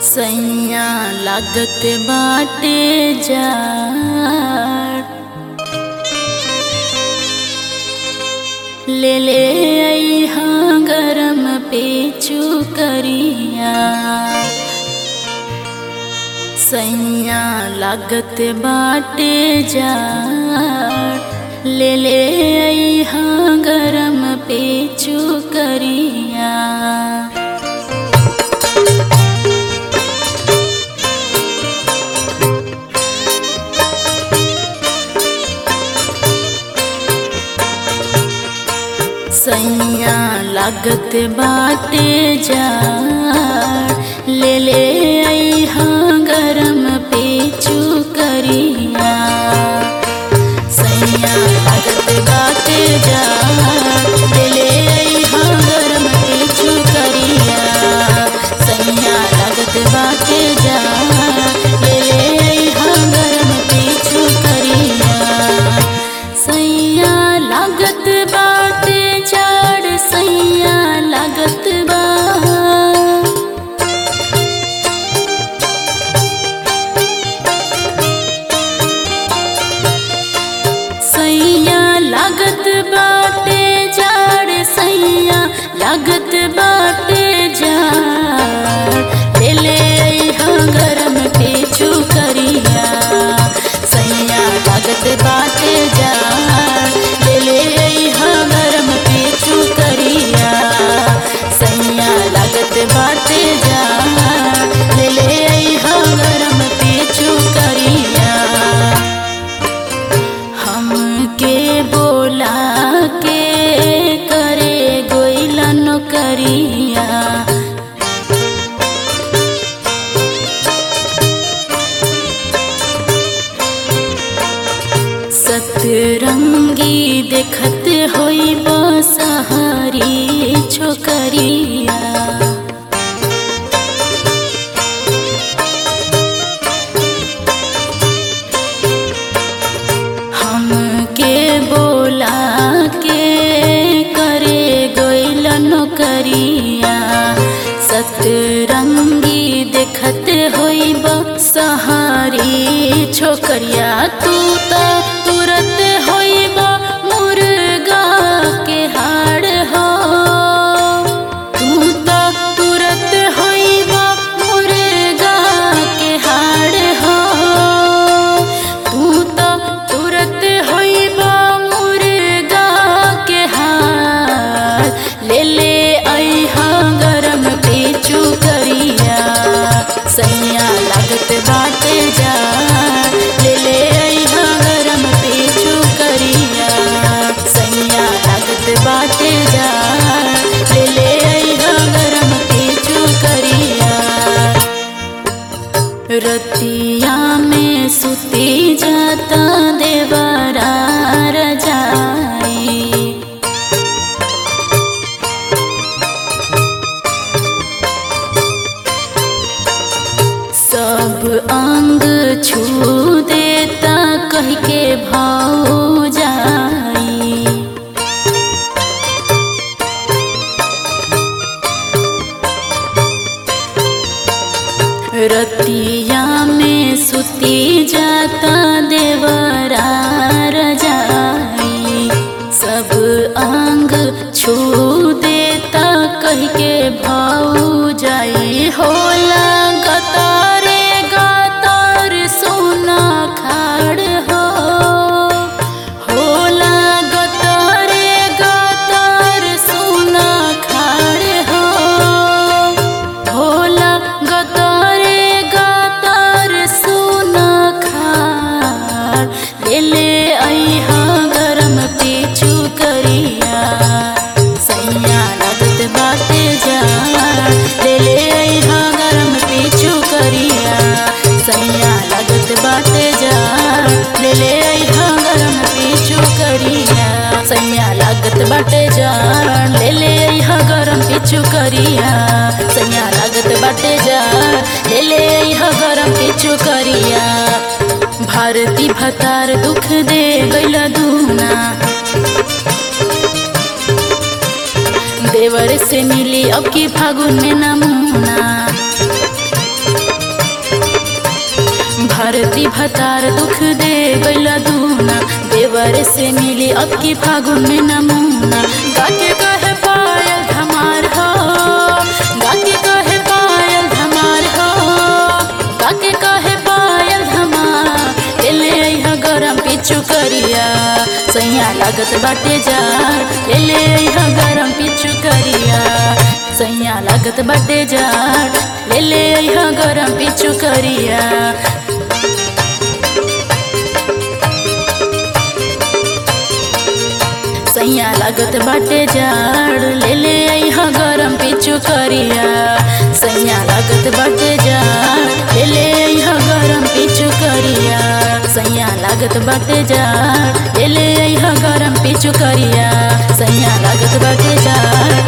सैया लागत बाटे जाड़ ले ले अइहा गरम पेचू करिया। सैया लागत बाटे जाड़ ले ले अइहा गरम पेचू करिया। सैया लागत बाटे जाड़ ले ले अइहा गरम पेचू करिया। सैया लागत बाटे जाड़ ले ले अइहा गरम पेचू करिया। सैया लागत बाटे जाड़ ले ले अइहा गरम पेचू करिया। सैया लागत बाटे सैया लागत बा सैया लागत बाटे जाड़। सैया लागत बाटे जाड़ ले ले अइहा गरम पेचू करिया। सैया लागत बाटे जाड़ ले ले अइहा गरम पेचू करिया। सैया लागत बाटे जाड़ ले ले अइहा गरम पेचू करिया। हमके बोला के करे गोइला नौकरिया। सतरंगी देखत होई बसहारी छोकरिया। हमके बोला के करे गोइला नौकरिया। सतरंगी देखत होई बसहारी छोकरिया। तू तो तुरत होइबा मुर्गा के हाड़ हो। तू तो तुरत होइबा मुर्गा के हाड़ हो। तू तो तुरत होइबा मुर्गा के हाड़ ले ले अइहा गरम पेचू करिया। सैया लागत बाटे जाड़ ले ले अइहा गरम पेचू करिया। सैया लागत बाटे जाड़ ले ले अइहा गरम पेचू करिया। रतिया में सुती जाता देवरा रजाई। सब अंग छू देता कह के भाव जाई। रतिया में सुती जाता देवरा रजाई। सब अंग छू देता कह के भाव जाई। होला गतारे गतार सोना खाड़ हो। होला गतारे गतार सोना खाड़ हो। होला गतारे गतार सोना खाड़ ले ले अइहा गरम पेचू करिया। सैया लागत बाटे जाड़ ले ले अइहा गरम पेचू करिया। सैया लागत बाटे जाड़ ले ले अइहा गरम पेचू करिया। सैया लागत बाटे जाड़ ले ले अइहा गरम पेचू करिया। सैया लागत बाटे जाड़ ले ले अइहा गरम पेचू करिया। भारती भतार दुख दे गइला दूना। देवर से मिली अब की फागुन में नमूना। भारती भतार दुख दे गैला दूना, देवर से मिली अब की फागुन में नमूना। गाके कहे पायल धमार हो, गाके कहे पायल धमार हो, गाके कहे पायल धमार। ले अइहा गरम पिचु करिया, सैया लागत बाटे जार। ले अइहा गरम पिचु करिया, सैया लागत बाटे जार। ले अइहा गरम पिचु करिया। सैया लागत बाटे जाड़, ले अइहा गरम पिचु करिया। सैया लागत बाटे जाड़, ले अइहा गरम पिचु करिया। सैया लागत बाटे जाड़, ले अइहा गरम पिचु करिया। सैया लागत बाटे जाड़।